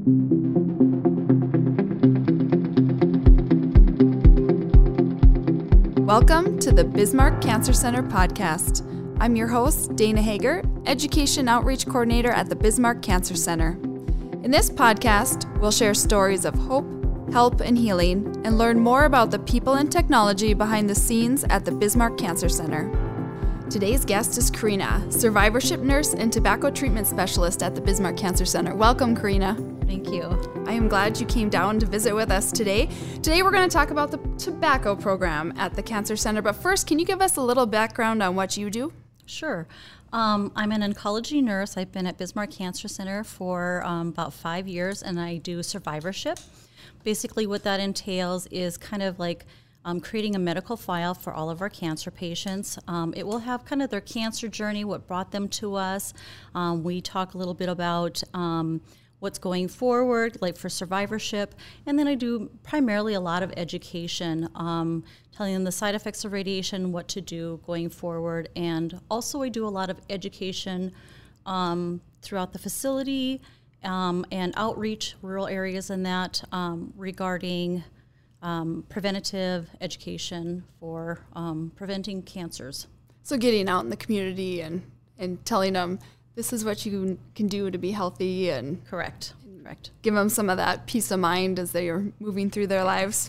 Welcome to the Bismarck Cancer Center podcast. I'm your host, Dana Hager, Education Outreach Coordinator at the Bismarck Cancer Center. In this podcast, we'll share stories of hope, help, and healing, and learn more about the people and technology behind the scenes at the Bismarck Cancer Center. Today's guest is Karina, survivorship nurse and tobacco treatment specialist at the Bismarck Cancer Center. Welcome, Karina. Thank you. I am glad you came down to visit with us today. Today we're going to talk about the tobacco program at the Cancer Center. But first, can you give us a little background on what you do? Sure. I'm an oncology nurse. I've been at Bismarck Cancer Center for about 5 years, and I do survivorship. Basically, what that entails is kind of like creating a medical file for all of our cancer patients. It will have kind of their cancer journey, what brought them to us. We talk a little bit about what's going forward, like for survivorship. And then I do primarily a lot of education, telling them the side effects of radiation, what to do going forward. And also I do a lot of education throughout the facility and outreach, rural areas and that regarding preventative education for preventing cancers. So getting out in the community and telling them this is what you can do to be healthy and Correct. Give them some of that peace of mind as they are moving through their lives.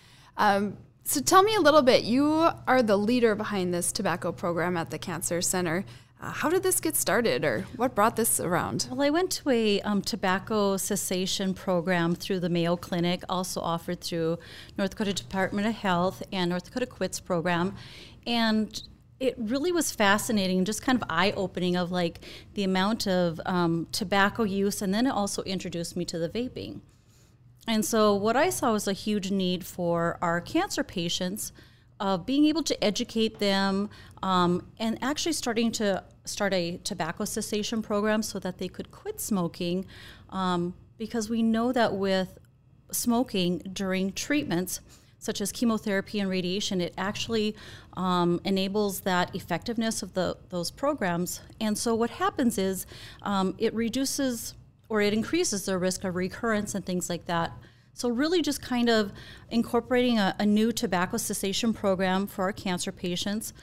So tell me a little bit. You are the leader behind this tobacco program at the Cancer Center. How did this get started, or what brought this around? Well, I went to a tobacco cessation program through the Mayo Clinic, also offered through North Dakota Department of Health and North Dakota Quits program. And it really was fascinating, just kind of eye-opening of like the amount of tobacco use, and then it also introduced me to the vaping. And so what I saw was a huge need for our cancer patients of being able to educate them and actually starting to start a tobacco cessation program so that they could quit smoking, because we know that with smoking during treatments, such as chemotherapy and radiation, it actually enables that effectiveness of those programs. And so what happens is it reduces or it increases the risk of recurrence and things like that. So really just kind of incorporating a new tobacco cessation program for our cancer patients,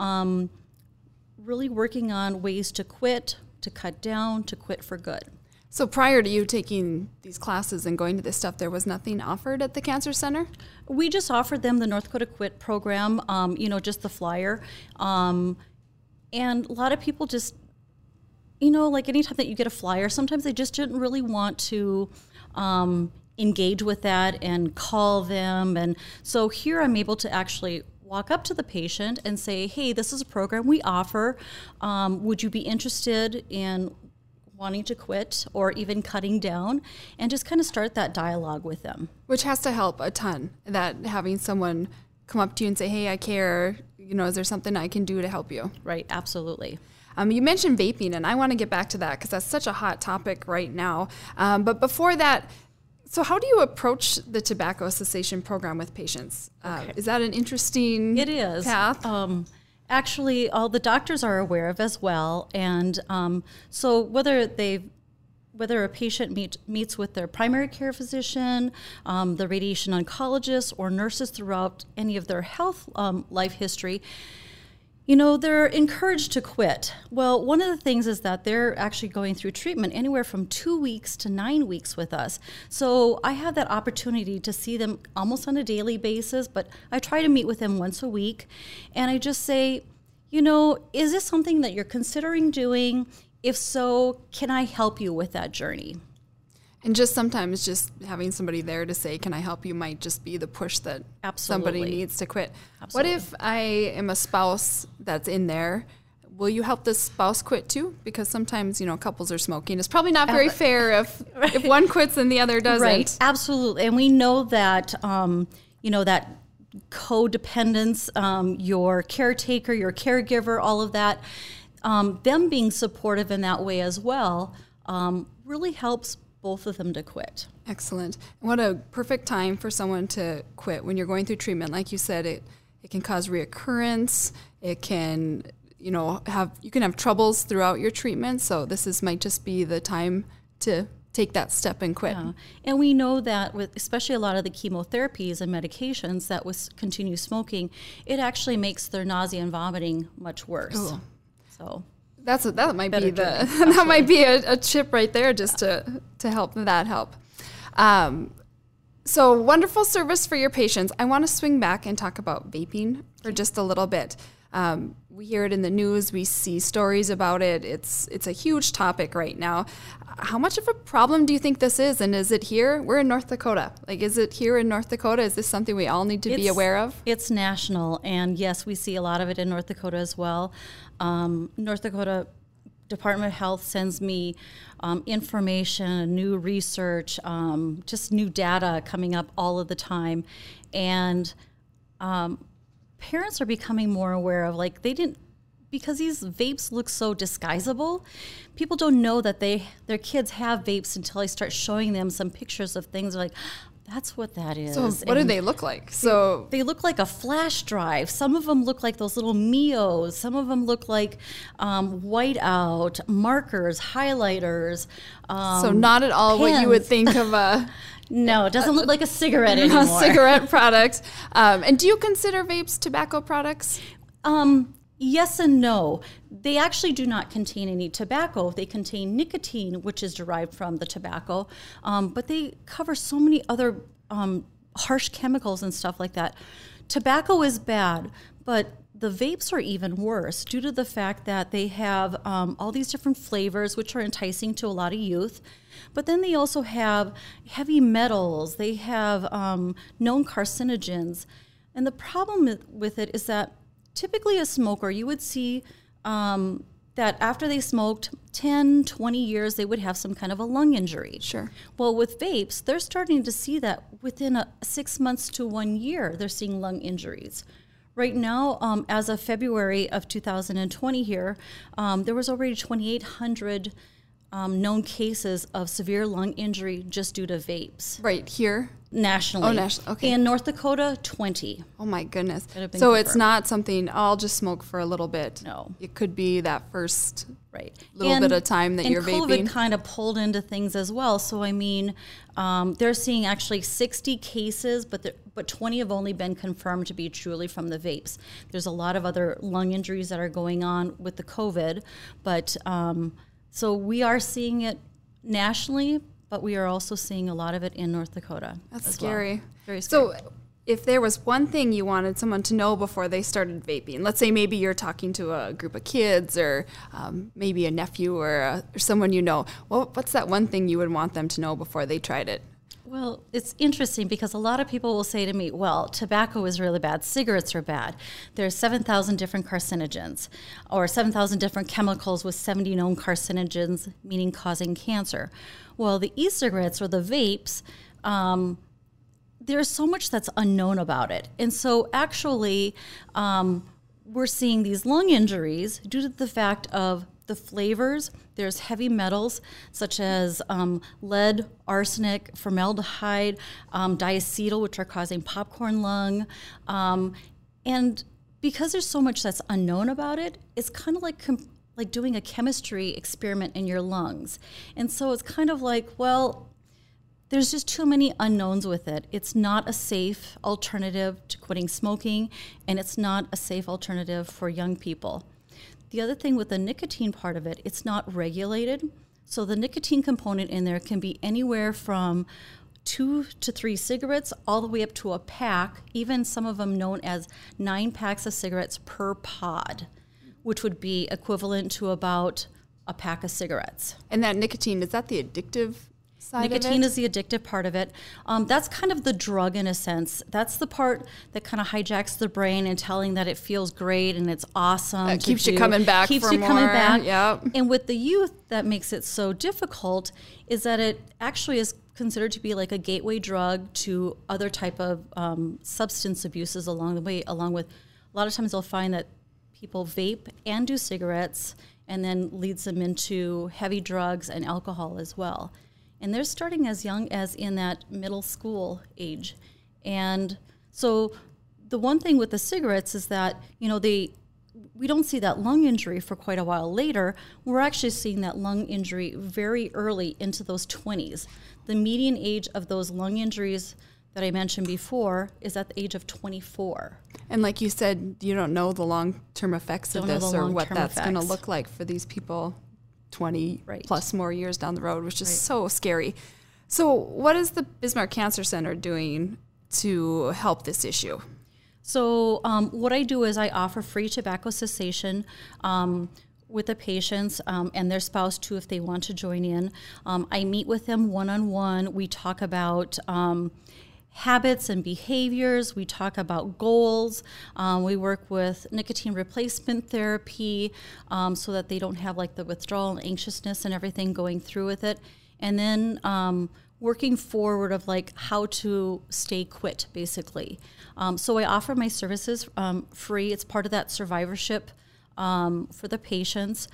really working on ways to quit, to cut down, to quit for good. So prior to you taking these classes and going to this stuff, there was nothing offered at the Cancer Center? We just offered them the North Dakota Quit program, just the flyer. And a lot of people just, like anytime that you get a flyer, sometimes they just didn't really want to engage with that and call them. And so here I'm able to actually walk up to the patient and say, hey, this is a program we offer. Would you be interested in wanting to quit or even cutting down, and just kind of start that dialogue with them. Which has to help a ton, that having someone come up to you and say, hey, I care, is there something I can do to help you? Right, absolutely. You mentioned vaping, and I want to get back to that because that's such a hot topic right now. But before that, so how do you approach the tobacco cessation program with patients? Okay. Is that an interesting It is. path? Actually, all the doctors are aware of as well, and so whether a patient meets with their primary care physician, the radiation oncologist, or nurses throughout any of their health life history, they're encouraged to quit. Well, one of the things is that they're actually going through treatment anywhere from 2 weeks to 9 weeks with us. So I have that opportunity to see them almost on a daily basis, but I try to meet with them once a week. And I just say, is this something that you're considering doing? If so, can I help you with that journey? And just sometimes just having somebody there to say, can I help you, might just be the push that Absolutely. somebody needs to quit. Absolutely. What if I am a spouse that's in there? Will you help the spouse quit too? Because sometimes, couples are smoking. It's probably not very fair if one quits and the other doesn't. Right, absolutely. And we know that, that codependence, your caretaker, your caregiver, all of that, them being supportive in that way as well, really helps both of them to quit. Excellent. What a perfect time for someone to quit when you're going through treatment. Like you said, it can cause reoccurrence. It can, you can have troubles throughout your treatment. So this might just be the time to take that step and quit. Yeah. And we know that with especially a lot of the chemotherapies and medications that with continued smoking, it actually makes their nausea and vomiting much worse. Ooh. So that might be Better that might be a chip right there just to help that help. So wonderful service for your patients. I want to swing back and talk about vaping for just a little bit. We hear it in the news. We see stories about it. It's a huge topic right now. How much of a problem do you think this is? And is it here? We're in North Dakota. Like, is it here in North Dakota? Is this something we all need to be aware of? It's national. And yes, we see a lot of it in North Dakota as well. North Dakota Department of Health sends me information, new research, just new data coming up all of the time. And parents are becoming more aware of, like, because these vapes look so disguisable, people don't know that their kids have vapes until I start showing them some pictures of things. They're like, that's what that is. So what do they look like? So they look like a flash drive. Some of them look like those little Mios. Some of them look like whiteout, markers, highlighters. So not at all pens. What you would think of a... No, it doesn't look like a cigarette anymore. A cigarette product. And do you consider vapes tobacco products? Yes and no. They actually do not contain any tobacco. They contain nicotine, which is derived from the tobacco, but they cover so many other harsh chemicals and stuff like that. Tobacco is bad, but the vapes are even worse due to the fact that they have all these different flavors, which are enticing to a lot of youth. But then they also have heavy metals. They have known carcinogens. And the problem with it is that typically a smoker, you would see that after they smoked 10, 20 years, they would have some kind of a lung injury. Sure. Well, with vapes, they're starting to see that within 6 months to 1 year, they're seeing lung injuries. Right now, as of February of 2020 here, there was already 2,800 known cases of severe lung injury just due to vapes. Right here? Nationally. Oh, nationally. Okay. In North Dakota, 20. Oh, my goodness. So confirmed. It's not something, I'll just smoke for a little bit. No. It could be that first little bit of time that you're vaping. And COVID kind of pulled into things as well. So, I mean, they're seeing actually 60 cases, but 20 have only been confirmed to be truly from the vapes. There's a lot of other lung injuries that are going on with the COVID. But so we are seeing it nationally, but we are also seeing a lot of it in North Dakota. That's scary. Well. Very scary. So if there was one thing you wanted someone to know before they started vaping, let's say maybe you're talking to a group of kids or maybe a nephew or someone you know, what's that one thing you would want them to know before they tried it? Well, it's interesting because a lot of people will say to me, well, tobacco is really bad, cigarettes are bad. There's 7,000 different carcinogens or 7,000 different chemicals with 70 known carcinogens, meaning causing cancer. Well, the e-cigarettes or the vapes, there's so much that's unknown about it. And so actually, we're seeing these lung injuries due to the fact of the flavors. There's heavy metals such as lead, arsenic, formaldehyde, diacetyl, which are causing popcorn lung. And because there's so much that's unknown about it, it's kind of like doing a chemistry experiment in your lungs. And so it's kind of like, well, there's just too many unknowns with it. It's not a safe alternative to quitting smoking, and it's not a safe alternative for young people. The other thing with the nicotine part of it, it's not regulated. So the nicotine component in there can be anywhere from 2 to 3 cigarettes all the way up to a pack, even some of them known as 9 packs of cigarettes per pod, which would be equivalent to about a pack of cigarettes. And that nicotine, is that the addictive side Nicotine of it? is the addictive part of it. That's kind of the drug in a sense. That's the part that kind of hijacks the brain and telling that it feels great and it's awesome. That keeps you coming back for more. Keeps you coming back. Yep. And with the youth, that makes it so difficult is that it actually is considered to be like a gateway drug to other type of substance abuses along the way, along with a lot of times they'll find that people vape and do cigarettes and then leads them into heavy drugs and alcohol as well. And they're starting as young as in that middle school age. And so the one thing with the cigarettes is that, you know, they we don't see that lung injury for quite a while later. We're actually seeing that lung injury very early into those 20s. The median age of those lung injuries that I mentioned before is at the age of 24. And like you said, you don't know the long-term effects of this or what that's going to look like for these people 20 plus more years down the road, which is so scary. So what is the Bismarck Cancer Center doing to help this issue? So what I do is I offer free tobacco cessation with the patients and their spouse too if they want to join in. I meet with them one-on-one. We talk about habits and behaviors. We talk about goals. We work with nicotine replacement therapy so that they don't have like the withdrawal and anxiousness and everything going through with it. And then working forward of like how to stay quit, basically. So I offer my services free. It's part of that survivorship for the patients.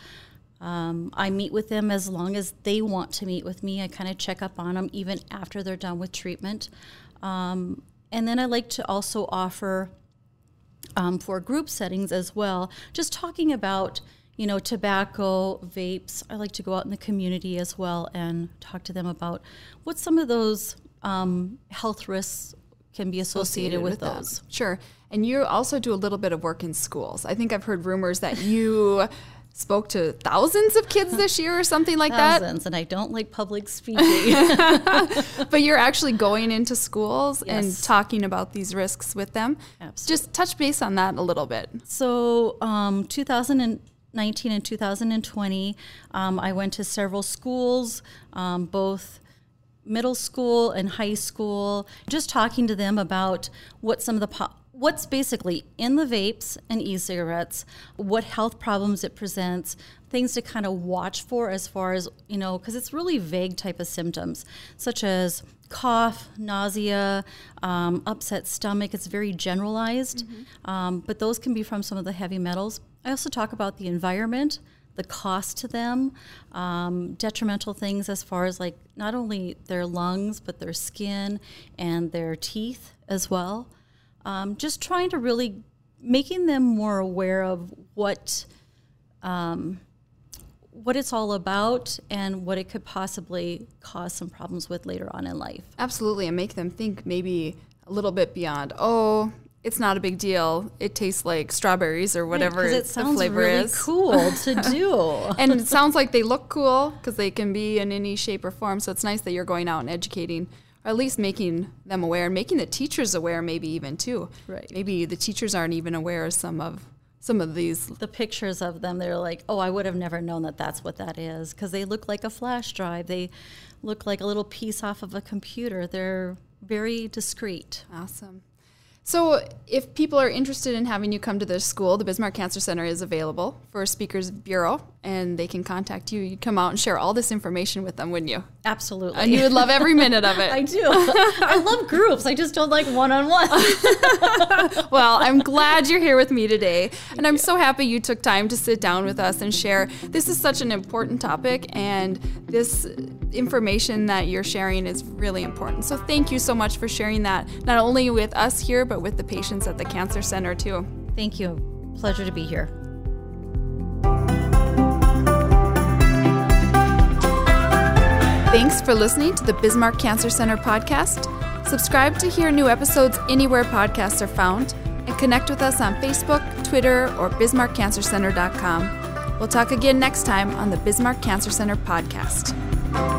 I meet with them as long as they want to meet with me. I kind of check up on them even after they're done with treatment. And then I like to also offer for group settings as well, just talking about tobacco, vapes. I like to go out in the community as well and talk to them about what some of those health risks can be associated with those. Sure. And you also do a little bit of work in schools. I think I've heard rumors that you spoke to thousands of kids this year or something like that. Thousands, and I don't like public speaking. But you're actually going into schools and talking about these risks with them. Absolutely. Just touch base on that a little bit. So 2019 and 2020, I went to several schools, both middle school and high school, just talking to them about what some of the what's basically in the vapes and e-cigarettes, what health problems it presents, things to kind of watch for as far as, because it's really vague type of symptoms, such as cough, nausea, upset stomach. It's very generalized, but those can be from some of the heavy metals. I also talk about the environment, the cost to them, detrimental things as far as like not only their lungs, but their skin and their teeth as well. Just trying to really making them more aware of what it's all about and what it could possibly cause some problems with later on in life. Absolutely, and make them think maybe a little bit beyond, it's not a big deal. It tastes like strawberries or whatever the flavor really is. Cool to do. And it sounds like they look cool because they can be in any shape or form. So it's nice that you're going out and educating, or at least making them aware, and making the teachers aware maybe even too. Right. Maybe the teachers aren't even aware of some of these. The pictures of them, they're like, I would have never known that that's what that is, because they look like a flash drive. They look like a little piece off of a computer. They're very discreet. Awesome. So if people are interested in having you come to the school, the Bismarck Cancer Center is available for a speakers bureau, and they can contact you. You'd come out and share all this information with them, wouldn't you? Absolutely. And you would love every minute of it. I do. I love groups. I just don't like one-on-one. Well, I'm glad you're here with me today. And I'm so happy you took time to sit down with us and share. This is such an important topic, and this information that you're sharing is really important. So thank you so much for sharing that, not only with us here, but with the patients at the Cancer Center too. Thank you. Pleasure to be here. Thanks for listening to the Bismarck Cancer Center podcast. Subscribe to hear new episodes anywhere podcasts are found, and connect with us on Facebook, Twitter, or bismarckcancercenter.com. We'll talk again next time on the Bismarck Cancer Center podcast.